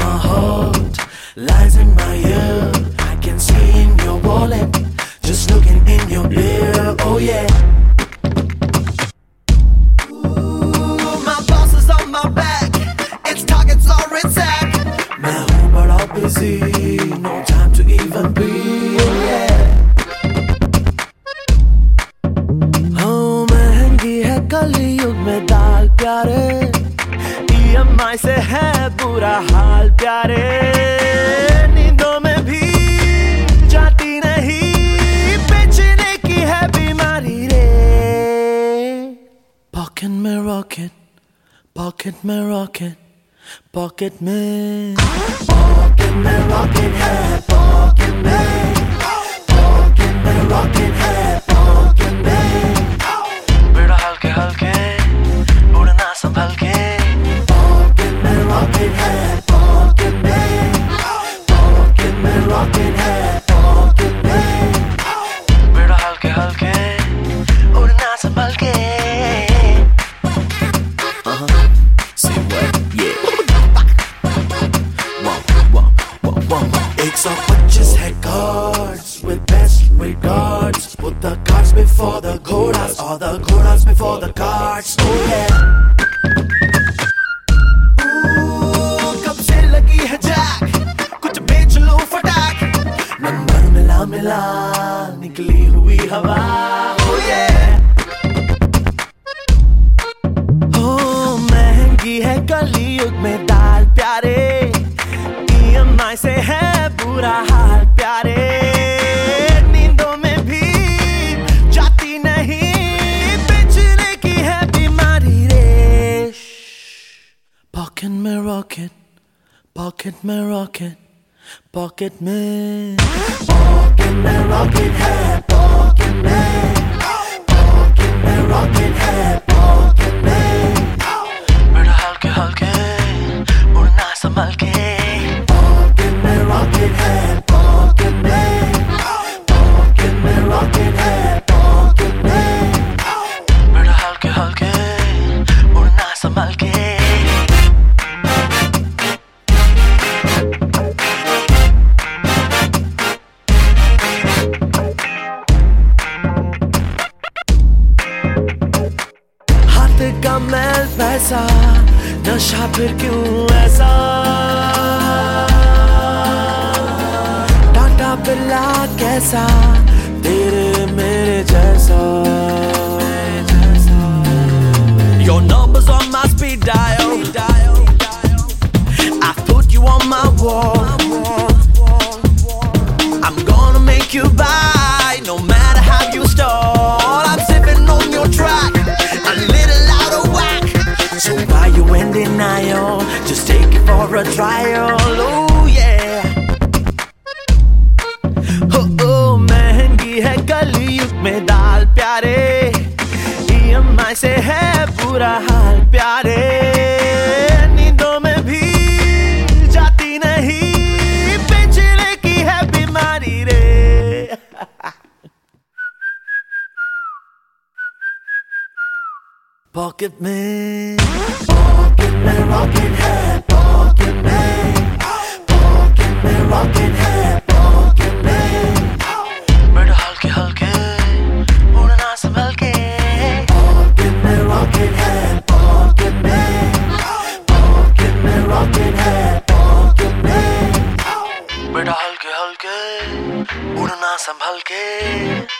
my heart lies in my ear. I can see in your wallet, just looking in your ear. Oh yeah. Ooh, my boss is on my back. Its targets are attack. मैं हूँ बड़ा busy, no time to even breathe. Oh yeah. हाँ महंगी है कलयुग में दाल प्यारे. EMI से है बुरा हाल प्यारे. नींदों में भी जाती नहीं, बेचने की है बीमारी रे. पॉकेट में रॉकेट, पॉकेट में रॉकेट, पॉकेट में रॉकेट है. पॉकेट में रॉकेट है. पॉकेट में बेड़ा हल्के हल्के उड़ना संभल के. पॉकेट में रॉकेट है. पॉकेट में रॉकेट है. पॉकेट में बेड़ा हल्के हल्के उड़ना संभल के. Say what? Yeah. 125 है cards with best regards. Put the cards before the ghodas, or the ghodas before the cards. Oh yeah. Ooh, कब से लगी है जैक, कुछ बेच लो फटाक. नंबर मिला मिला निकली हुई हवा. Oh yeah. Oh महंगी है कलयुग में दाल प्यारे. EMI से है बुरा हाल प्यारे. नींदों में भी जाती नहीं, बेचने की है बीमारी रे. पॉकेट में रॉकेट, पॉकेट में रॉकेट, पॉकेट में रॉकेट है. पॉकेट में रॉकेट है. पॉकेट में बेड़ा हल्के हल्के उड़ना संभल के. रॉकेट है. पॉकेट में रॉकेट है. पॉकेट में बेड़ा हल्के हल्के उड़ना संभल के. हाथ का मैल पैसा, नशा फिर क्यों ऐसा. बिल्ला कैसा तेरे मेरे जैसा. Your number's on my speed dial. I put you on my wall. I'm gonna make you buy, no matter how you stall. I'm sipping on your track, a little out of whack. So why you in denial? Just take it for a trial. Oh yeah. महंगी है कलयुग में दाल प्यारे. EMI से है बुरा हाल प्यारे. नींदों में भी जाती नहीं, बेचने की है बीमारी रे. पॉकेट में रॉकेट है. पॉकेट में रॉकेट है. पॉकेट में बेड़ा हल्के हल्के उड़ना संभल के. पॉकेट में रॉकेट है. पॉकेट में रॉकेट है. पॉकेट में बेड़ा हल्के हल्के उड़ना संभल के.